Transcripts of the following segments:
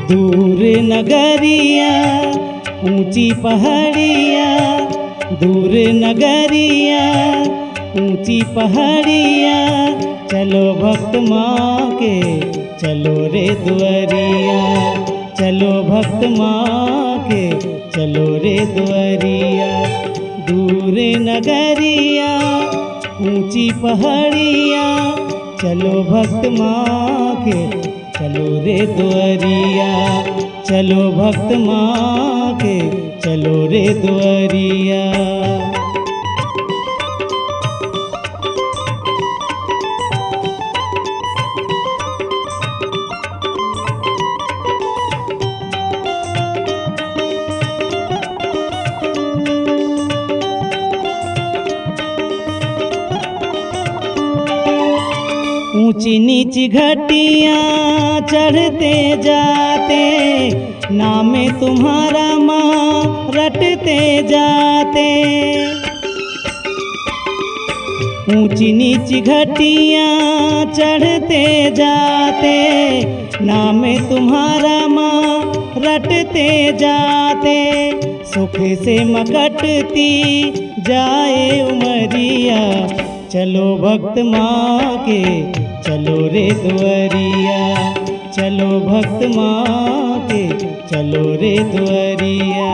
दूर नगरिया ऊंची पहाड़िया, दूर नगरिया ऊंची पहाड़िया, चलो भक्त माँ के चलो रे दुआरिया, चलो भक्त माँ के चलो रे दुआरिया। दूर नगरिया ऊंची पहाड़िया, चलो भक्त माँ के चलो रे दुआरिया, चलो भक्त माँ के चलो रे दुआरिया। ऊंची नीची घटियाँ चढ़ते जाते, नाम तुम्हारा माँ रटते जाते। ऊंची नीची घटियाँ चढ़ते जाते, नाम तुम्हारा माँ रटते जाते। सुख से मकटती जाए उमरिया, चलो भक्त माँ के चलो रे दुआरिया, चलो भक्त माँ के चलो रे दुआरिया।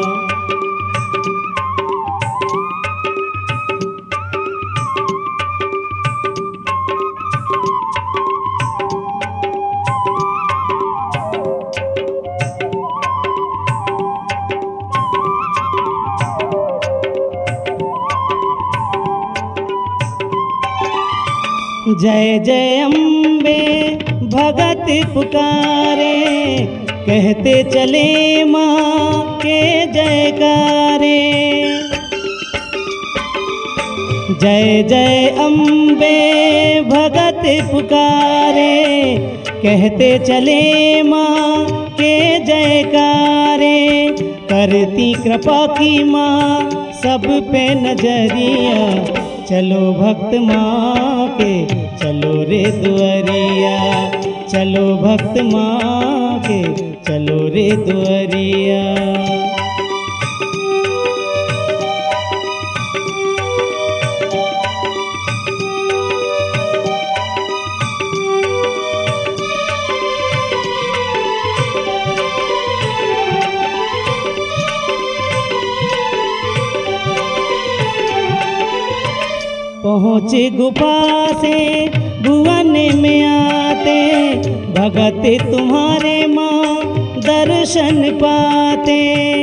जय जय अम्बे भगत पुकारे, कहते चले माँ के जयकारे। जय जय अम्बे भगत पुकारे, कहते चले माँ के जयकारे। करती कृपा की माँ सब पे नजरिया, चलो भक्त माँ के चलो रे दुआरिया, चलो भक्त माँ के चलो रे दुआरिया। पहुँचे गुफा से भुवन में आते, भगत तुम्हारे माँ दर्शन पाते।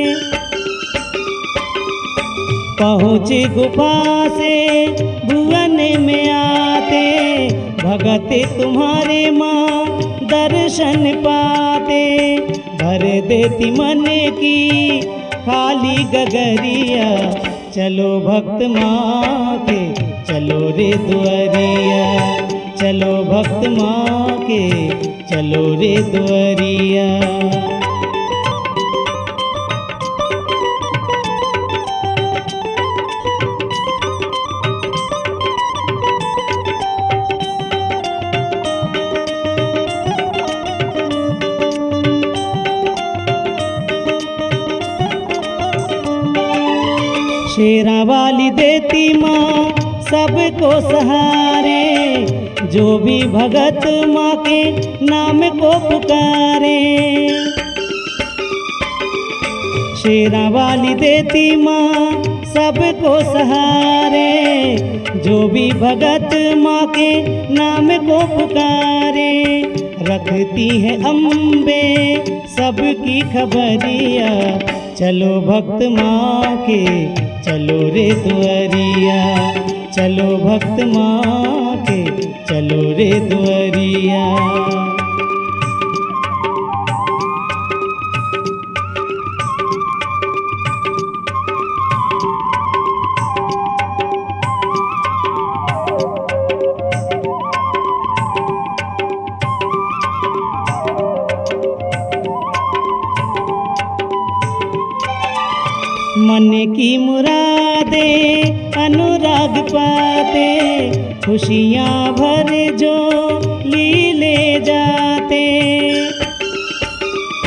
पहुँचे गुफा से भुवन में आते, भगत तुम्हारे माँ दर्शन पाते। भर देती मन की खाली गगरिया, चलो भक्त माँ के चलो रे दुआरिया, चलो भक्त माँ के चलो रे दुआरिया। शेरा वाली देती माँ सबको सहारे, जो भी भगत माँ के नाम को पुकारे। शेरा वाली देती माँ सबको सहारे, जो भी भगत माँ के नाम को पुकारे। रखती है अम्बे सबकी खबरिया, चलो भक्त माँ के चलो रे दुआरिया, चलो भक्त माँ के चलो रे दुआरिया। मन की मुरादे अनुराग पाते, खुशियाँ भर जो ली ले जाते।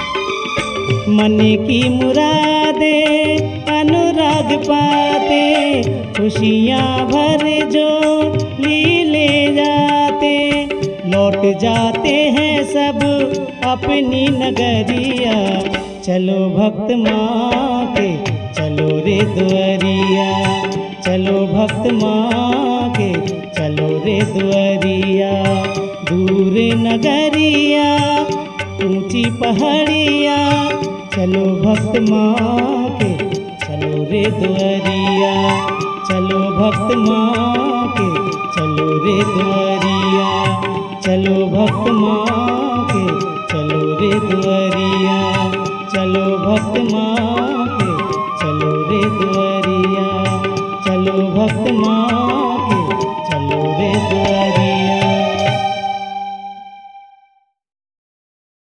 मन की मुरादे अनुराग पाते, खुशियाँ भर जो ले जाते। लौट जाते हैं सब अपनी नगरिया, चलो भक्त माँ के चलो रे दुआरिया, चलो भक्त माँ के चलो रे दुआरिया। दूर नगरिया ऊंची पहाड़िया, चलो भक्त माँ के चलो रे दुआरिया, चलो भक्त माँ के चलो रे दुआरिया, चलो भक्त माँ के चलो रे दुआरिया।